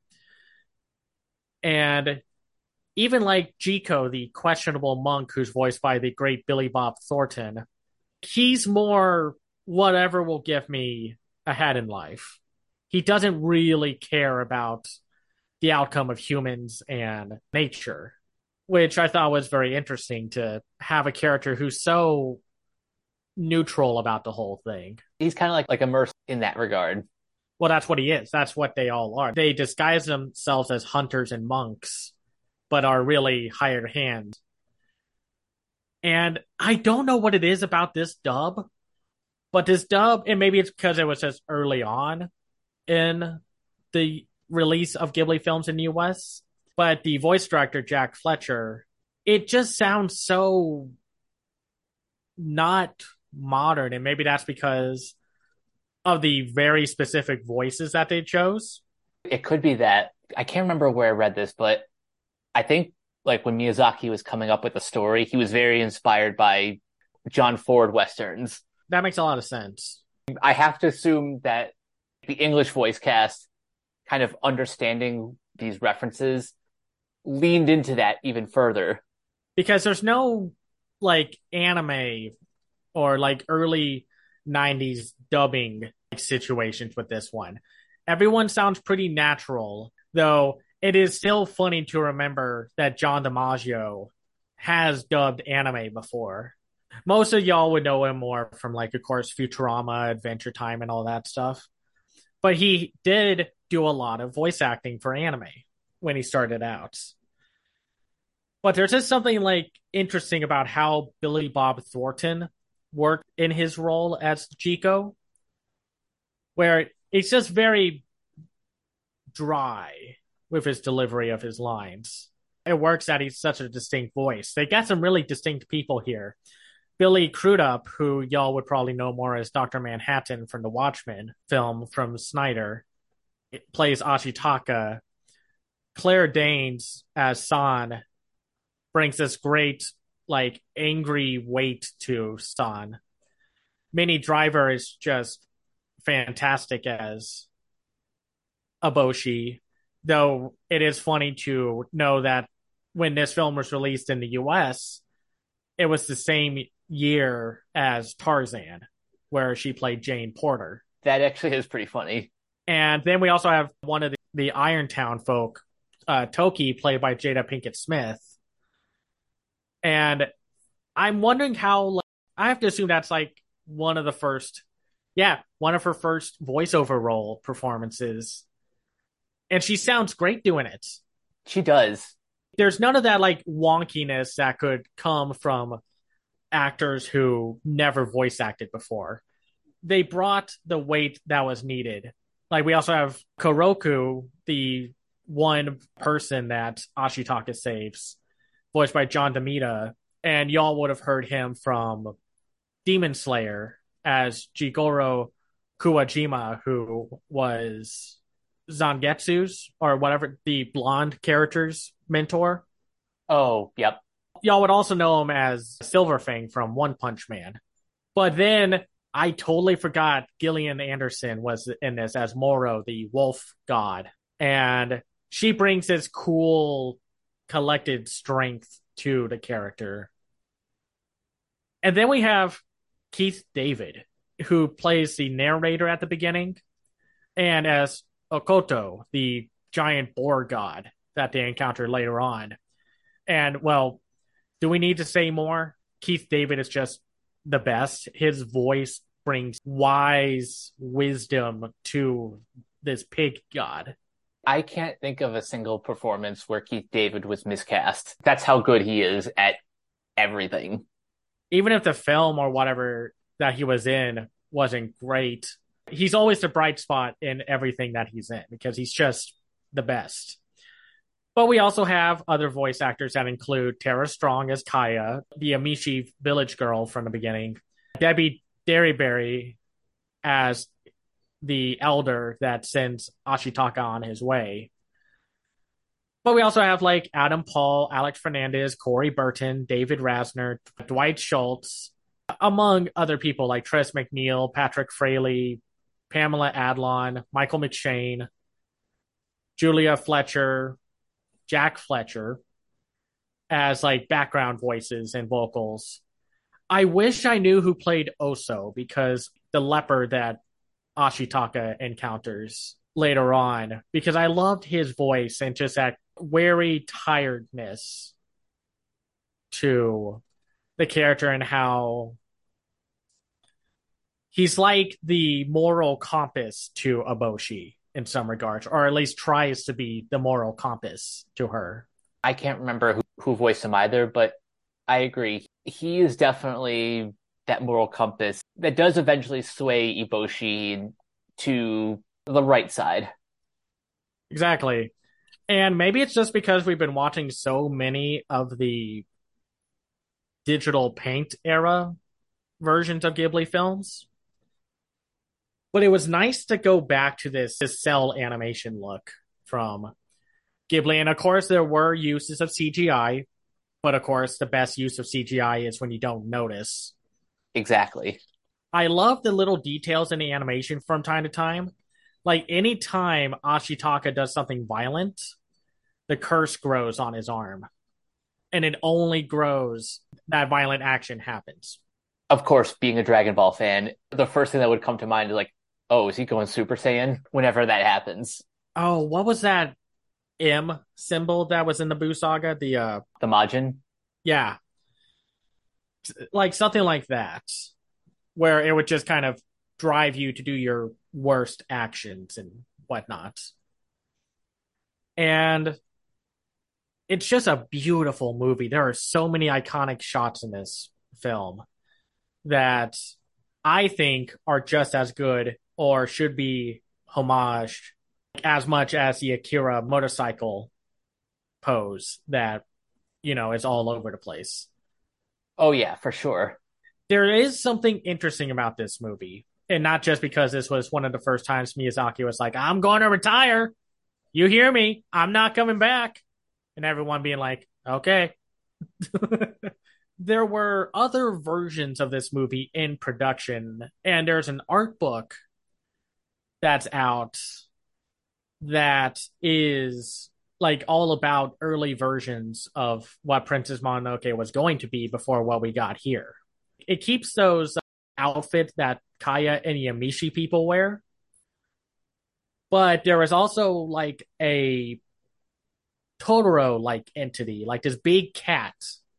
And even like Jiko, the questionable monk who's voiced by the great Billy Bob Thornton, he's more whatever will give me ahead in life. He doesn't really care about the outcome of humans and nature, which I thought was very interesting to have a character who's so neutral about the whole thing. He's kind of like like immersed in that regard. Well, that's what he is. That's what they all are. They disguise themselves as hunters and monks, but are really hired hands. And I don't know what it is about this dub, but this dub, and maybe it's because it was just early on in the release of Ghibli films in the U S, but the voice director, Jack Fletcher, it just sounds so not modern. And maybe that's because of the very specific voices that they chose. It could be that. I can't remember where I read this, but I think like when Miyazaki was coming up with the story, he was very inspired by John Ford Westerns. That makes a lot of sense. I have to assume that the English voice cast, kind of understanding these references, leaned into that even further. Because there's no like anime or like early nineties dubbing situations with this one. Everyone sounds pretty natural, though it is still funny to remember that John DiMaggio has dubbed anime before. Most of y'all would know him more from, like, of course, Futurama, Adventure Time, and all that stuff. But he did do a lot of voice acting for anime when he started out. But there's just something, like, interesting about how Billy Bob Thornton worked in his role as Jiko, where it's just very dry with his delivery of his lines. It works that he's such a distinct voice. They got some really distinct people here. Billy Crudup, who y'all would probably know more as Doctor Manhattan from the Watchmen film from Snyder, plays Ashitaka. Claire Danes as San brings this great, like, angry weight to San. Minnie Driver is just fantastic as Eboshi, though it is funny to know that when this film was released in the U S, it was the same year as Tarzan, where she played Jane Porter. That actually is pretty funny. And then we also have one of the, the Irontown folk, uh, Toki, played by Jada Pinkett Smith. And I'm wondering how, like, I have to assume that's like one of the first, yeah, one of her first voiceover role performances. And she sounds great doing it. She does. There's none of that like wonkiness that could come from actors who never voice acted before. They brought the weight that was needed. Like, we also have Koroku, the one person that Ashitaka saves, voiced by John DeMita, and y'all would have heard him from Demon Slayer as Jigoro Kuwajima, who was Zangetsu's, or whatever, the blonde character's mentor. Oh, yep. Y'all would also know him as Silverfang from One Punch Man. But then I totally forgot Gillian Anderson was in this as Moro, the wolf god. And she brings this cool, collected strength to the character. And then we have Keith David, who plays the narrator at the beginning, and as Okoto, the giant boar god that they encounter later on. And, well, do we need to say more? Keith David is just the best. His voice brings wise wisdom to this pig god. I can't think of a single performance where Keith David was miscast. That's how good he is at everything. Even if the film or whatever that he was in wasn't great, he's always the bright spot in everything that he's in because he's just the best. But we also have other voice actors that include Tara Strong as Kaya, the Amishi village girl from the beginning, Debbie Derryberry as the elder that sends Ashitaka on his way. But we also have like Adam Paul, Alex Fernandez, Corey Burton, David Rasner, Dwight Schultz, among other people like Tress McNeil, Patrick Fraley, Pamela Adlon, Michael McShane, Julia Fletcher, Jack Fletcher as like background voices and vocals. I wish I knew who played Oso because the leopard that Ashitaka encounters later on, because I loved his voice and just that wary tiredness to the character and how he's like the moral compass to Eboshi in some regards, or at least tries to be the moral compass to her. I can't remember who, who voiced him either, but I agree. He is definitely that moral compass that does eventually sway Iboshi to the right side. Exactly. And maybe it's just because we've been watching so many of the digital paint era versions of Ghibli films. But it was nice to go back to this, this cell animation look from Ghibli. And of course, there were uses of C G I, but of course, the best use of C G I is when you don't notice. Exactly. I love the little details in the animation from time to time. Like anytime Ashitaka does something violent, the curse grows on his arm. And it only grows that violent action happens. Of course, being a Dragon Ball fan, the first thing that would come to mind is like, oh, is he going Super Saiyan? Whenever that happens. Oh, what was that M symbol that was in the Buu saga? The uh The Majin? yeah, like something like that, where it would just kind of drive you to do your worst actions and whatnot. And it's just a beautiful movie. There are so many iconic shots in this film that I think are just as good or should be homaged as much as the Akira motorcycle pose that, you know, is all over the place. Oh, yeah, for sure. There is something interesting about this movie. And not just because this was one of the first times Miyazaki was like, I'm going to retire. You hear me? I'm not coming back. And everyone being like, okay. There were other versions of this movie in production, and there's an art book that's out that is like all about early versions of what Princess Mononoke was going to be before what we got here. It keeps those outfits that Kaya and Yamishi people wear, but there is also like a Totoro like entity, like this big cat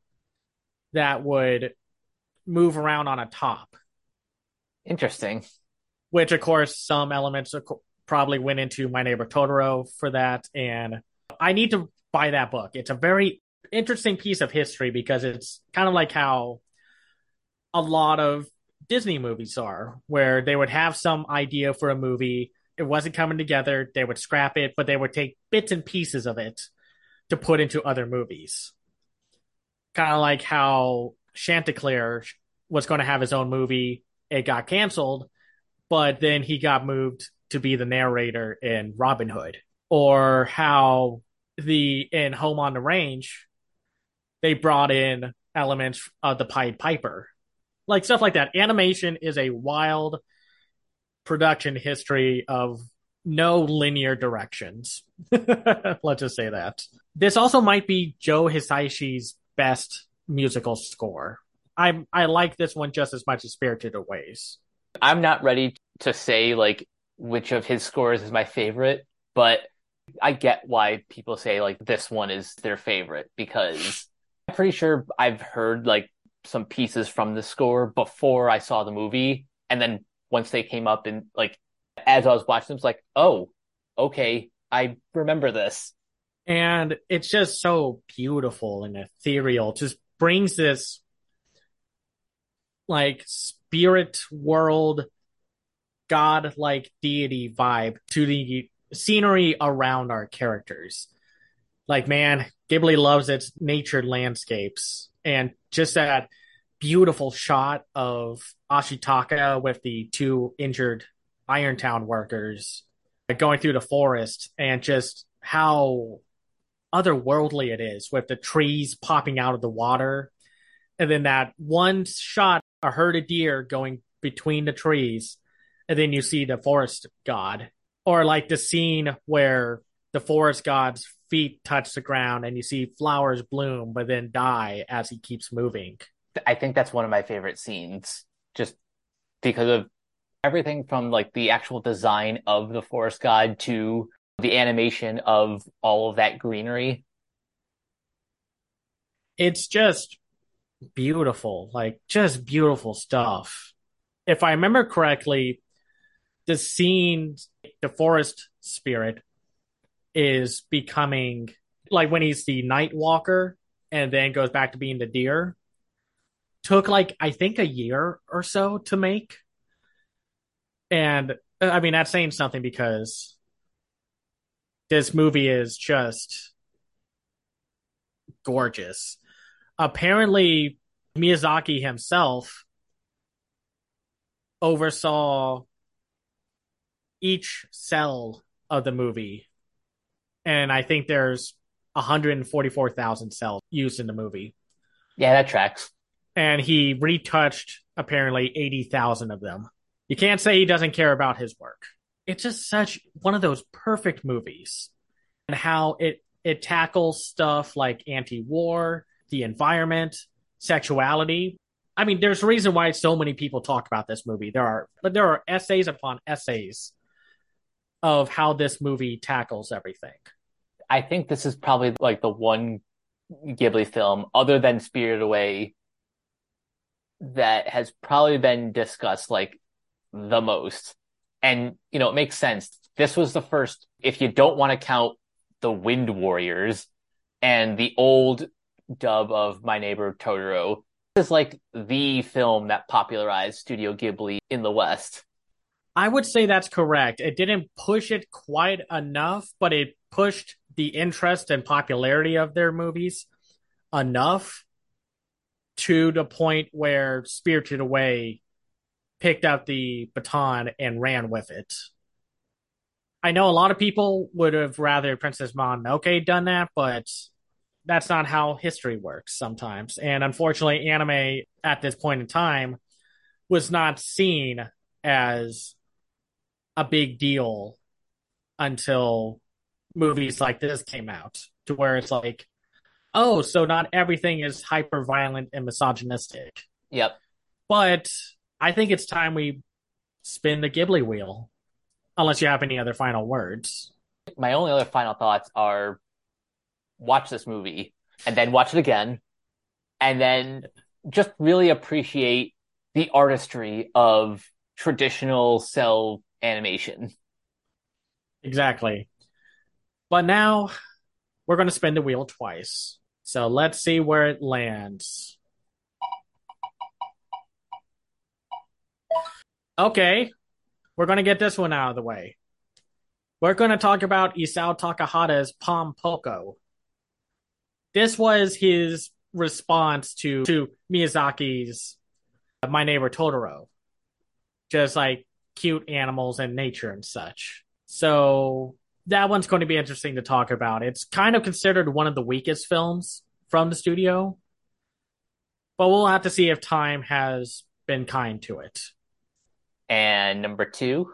that would move around on a top. Interesting. Which, of course, some elements probably went into My Neighbor Totoro for that. And I need to buy that book. It's a very interesting piece of history because it's kind of like how a lot of Disney movies are, where they would have some idea for a movie. It wasn't coming together. They would scrap it, but they would take bits and pieces of it to put into other movies. Kind of like how Chanticleer was going to have his own movie. It got canceled, but then he got moved to be the narrator in Robin Hood. Or how the in Home on the Range, they brought in elements of the Pied Piper. Like stuff like that. Animation is a wild production history of no linear directions. Let's just say that. This also might be Joe Hisaishi's best musical score. I I like this one just as much as Spirited Away. I'm not ready to say like which of his scores is my favorite, but I get why people say like this one is their favorite because I'm pretty sure I've heard like some pieces from the score before I saw the movie, and then once they came up and like as I was watching them, it's like, oh, okay, I remember this. And it's just so beautiful and ethereal. It just brings this like spirit world, god-like deity vibe to the scenery around our characters. Like, man, Ghibli loves its natured landscapes. And just that beautiful shot of Ashitaka with the two injured Irontown workers going through the forest and just how otherworldly it is with the trees popping out of the water. And then that one shot, a herd of deer going between the trees. And then you see the forest god. Or like the scene where the forest god's feet touch the ground and you see flowers bloom but then die as he keeps moving. I think that's one of my favorite scenes, just because of everything from like the actual design of the forest god to the animation of all of that greenery. It's just beautiful, like just beautiful stuff. If I remember correctly, the scene, the forest spirit is becoming like when he's the night walker and then goes back to being the deer. Took like I think a year or so to make. And I mean that's saying something because this movie is just gorgeous. Apparently Miyazaki himself oversaw each cell of the movie. And I think there's one hundred forty-four thousand cells used in the movie. Yeah, that tracks. And he retouched apparently eighty thousand of them. You can't say he doesn't care about his work. It's just such one of those perfect movies. And how it it tackles stuff like anti-war, the environment, sexuality. I mean, there's a reason why so many people talk about this movie. There are there are essays upon essays of how this movie tackles everything. I think this is probably like the one Ghibli film other than Spirited Away that has probably been discussed like the most. And, you know, it makes sense. This was the first, if you don't want to count the Wind Warriors and the old dub of My Neighbor Totoro, this is like the film that popularized Studio Ghibli in the West. I would say that's correct. It didn't push it quite enough, but it pushed the interest and popularity of their movies enough to the point where Spirited Away picked up the baton and ran with it. I know a lot of people would have rather Princess Mononoke done that, but that's not how history works sometimes. And unfortunately, anime at this point in time was not seen as a big deal until movies like this came out, to where it's like, oh, so not everything is hyper violent and misogynistic. Yep. But I think it's time we spin the Ghibli wheel, unless you have any other final words. My only other final thoughts are watch this movie and then watch it again and then just really appreciate the artistry of traditional cell animation. Exactly. But now we're going to spin the wheel twice. So let's see where it lands. Okay, we're going to get this one out of the way. We're going to talk about Isao Takahata's Pom Poko. This was his response to, to Miyazaki's My Neighbor Totoro. Just like cute animals and nature and such. So that one's going to be interesting to talk about. It's kind of considered one of the weakest films from the studio, but we'll have to see if time has been kind to it. And number two.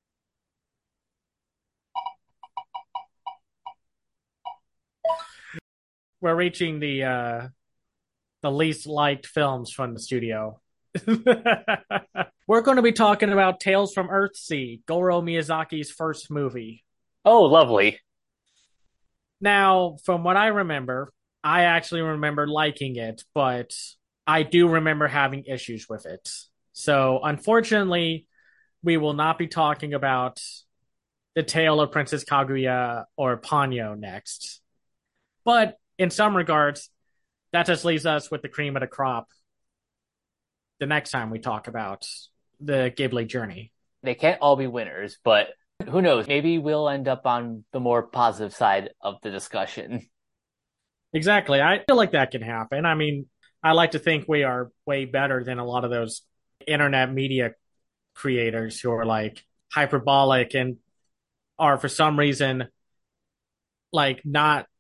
We're reaching the uh, the least liked films from the studio. We're going to be talking about Tales from Earthsea, Goro Miyazaki's first movie. Oh, lovely. Now, from what I remember, I actually remember liking it, but I do remember having issues with it. So, unfortunately, we will not be talking about the tale of Princess Kaguya or Ponyo next. But in some regards, that just leaves us with the cream of the crop the next time we talk about the Ghibli journey. They can't all be winners, but who knows? Maybe we'll end up on the more positive side of the discussion. Exactly. I feel like that can happen. I mean, I like to think we are way better than a lot of those internet media creators who are like hyperbolic and are for some reason like not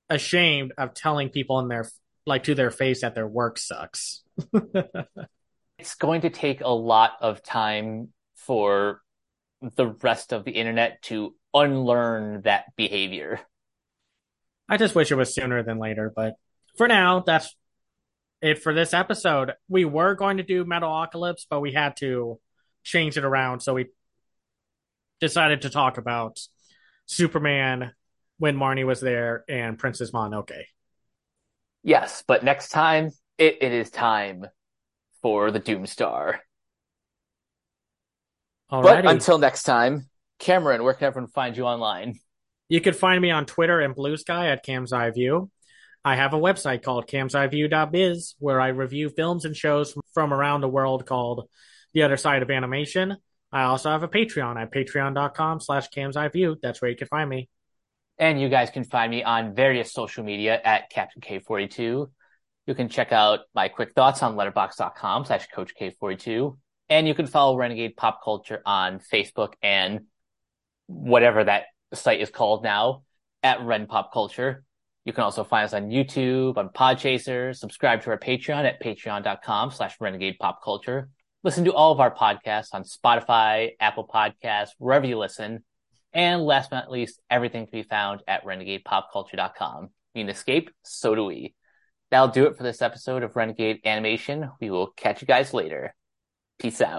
ashamed of telling people in their like to their face that their work sucks. It's going to take a lot of time for the rest of the internet to unlearn that behavior. I just wish it was sooner than later, but for now, that's it for this episode. We were going to do Metalocalypse, but we had to change it around, so we decided to talk about Superman when Marnie was there and Princess Mononoke. Yes, but next time it, it is time for the Doomstar. Alrighty. But until next time, Cameron, where can everyone find you online? You can find me on Twitter and Blue Sky at Cam's Eye View. I have a website called cams eye view dot biz where I review films and shows from around the world called The Other Side of Animation. I also have a Patreon at patreon.com slash camseyeview. That's where you can find me. And you guys can find me on various social media at Captain K forty-two. You can check out my quick thoughts on letterboxd.com slash Coach K42. And you can follow Renegade Pop Culture on Facebook and whatever that site is called now at Ren Pop Culture. You can also find us on YouTube, on Podchaser, subscribe to our Patreon at patreon.com slash Renegade Pop Culture. Listen to all of our podcasts on Spotify, Apple Podcasts, wherever you listen. And last but not least, everything can be found at renegade pop culture dot com. You can escape, so do we. That'll do it for this episode of Renegade Animation. We will catch you guys later. Peace out.